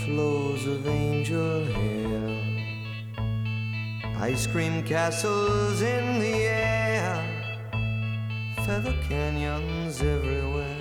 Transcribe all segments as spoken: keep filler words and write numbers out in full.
flows of angel hair, ice cream castles in the air, feather canyons everywhere.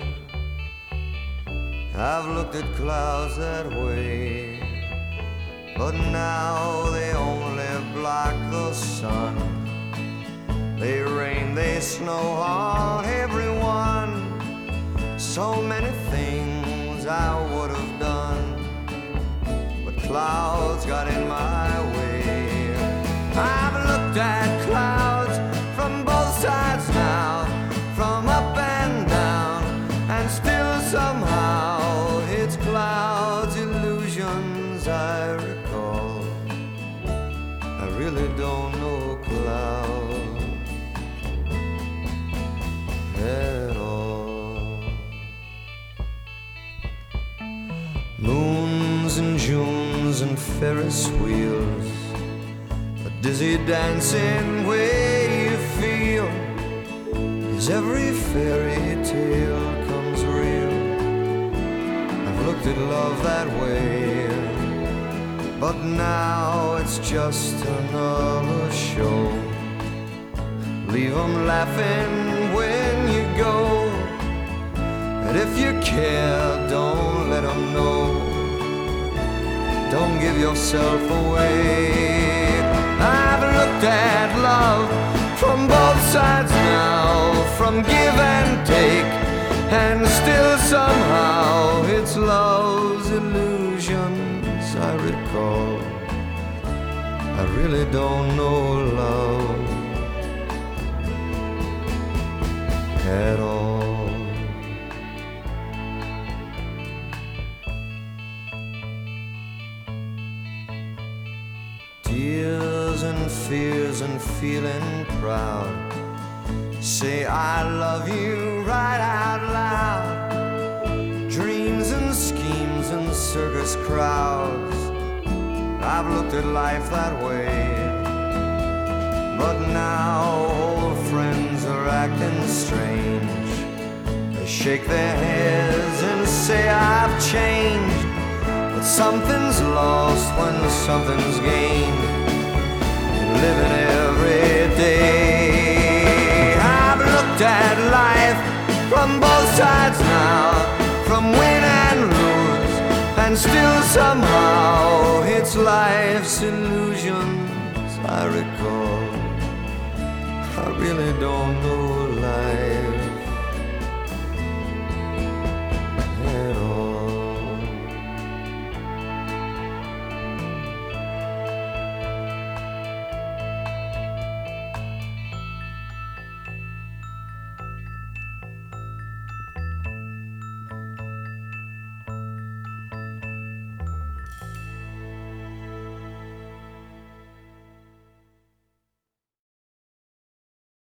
I've looked at clouds that way, but now they only block the sun. They rain, they snow on everyone. So many things I would have done, but clouds got in my way. I've looked at clouds from both sides now, from up and down, and still somehow it's clouds, illusions I recall. I really don't know clouds at all. Moons and Junes and Ferris wheels, a dizzy dancing way you feel, as every fairy tale comes real. I've looked at love that way, but now it's just another show. Leave 'em laughing when you go, and if you care, don't let 'em know. Don't give yourself away. I've looked at love from both sides now, from give and take, and still somehow it's love's illusions I recall. I really don't know love at all. Tears and fears and feeling proud, say I love you right out loud. Dreams and schemes and circus crowds, I've looked at life that way, but now old friends are acting strange. They shake their heads and say I've changed, but something's lost when something's gained. You're living every day. I've looked at life from both sides now, from win and lose, and still somehow it's life's illusions I recall. I really don't know life